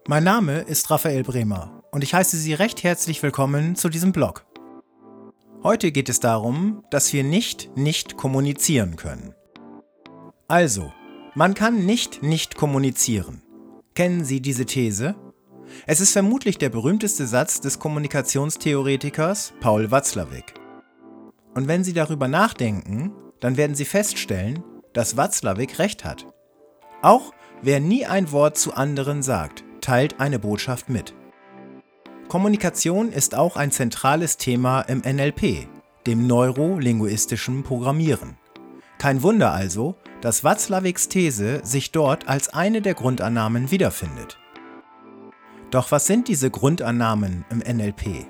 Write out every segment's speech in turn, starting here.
Mein Name ist Raphael Bremer und ich heiße Sie recht herzlich willkommen zu diesem Blog. Heute geht es darum, dass wir nicht kommunizieren können. Also, man kann nicht kommunizieren. Kennen Sie diese These? Es ist vermutlich der berühmteste Satz des Kommunikationstheoretikers Paul Watzlawick. Und wenn Sie darüber nachdenken, dann werden Sie feststellen, dass Watzlawick recht hat. Auch wer nie ein Wort zu anderen sagt, teilt eine Botschaft mit. Kommunikation ist auch ein zentrales Thema im NLP, dem neurolinguistischen Programmieren. Kein Wunder also, dass Watzlawicks These sich dort als eine der Grundannahmen wiederfindet. Doch was sind diese Grundannahmen im NLP?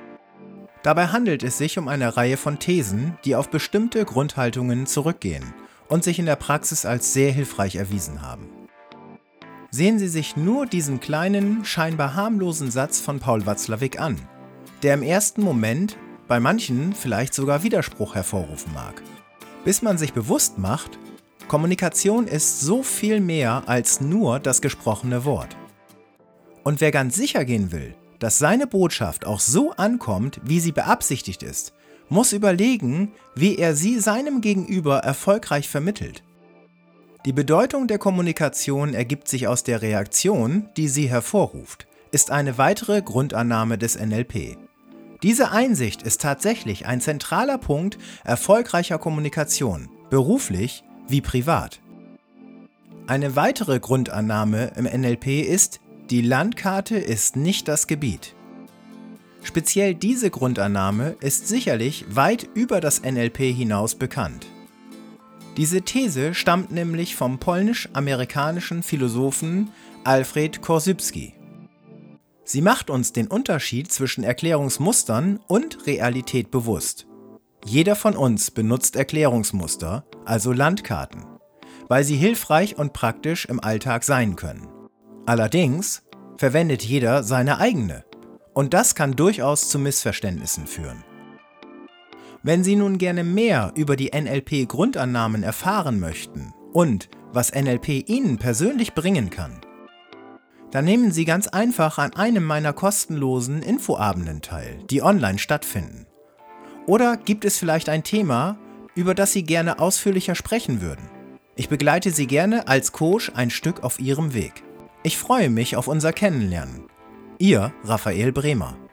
Dabei handelt es sich um eine Reihe von Thesen, die auf bestimmte Grundhaltungen zurückgehen und sich in der Praxis als sehr hilfreich erwiesen haben. Sehen Sie sich nur diesen kleinen, scheinbar harmlosen Satz von Paul Watzlawick an, der im ersten Moment bei manchen vielleicht sogar Widerspruch hervorrufen mag. Bis man sich bewusst macht, Kommunikation ist so viel mehr als nur das gesprochene Wort. Und wer ganz sicher gehen will, dass seine Botschaft auch so ankommt, wie sie beabsichtigt ist, muss überlegen, wie er sie seinem Gegenüber erfolgreich vermittelt. Die Bedeutung der Kommunikation ergibt sich aus der Reaktion, die sie hervorruft, ist eine weitere Grundannahme des NLP. Diese Einsicht ist tatsächlich ein zentraler Punkt erfolgreicher Kommunikation, beruflich wie privat. Eine weitere Grundannahme im NLP ist, die Landkarte ist nicht das Gebiet. Speziell diese Grundannahme ist sicherlich weit über das NLP hinaus bekannt. Diese These stammt nämlich vom polnisch-amerikanischen Philosophen Alfred Korzybski. Sie macht uns den Unterschied zwischen Erklärungsmustern und Realität bewusst. Jeder von uns benutzt Erklärungsmuster, also Landkarten, weil sie hilfreich und praktisch im Alltag sein können. Allerdings verwendet jeder seine eigene, und das kann durchaus zu Missverständnissen führen. Wenn Sie nun gerne mehr über die NLP-Grundannahmen erfahren möchten und was NLP Ihnen persönlich bringen kann, dann nehmen Sie ganz einfach an einem meiner kostenlosen Infoabenden teil, die online stattfinden. Oder gibt es vielleicht ein Thema, über das Sie gerne ausführlicher sprechen würden? Ich begleite Sie gerne als Coach ein Stück auf Ihrem Weg. Ich freue mich auf unser Kennenlernen. Ihr Raphael Bremer.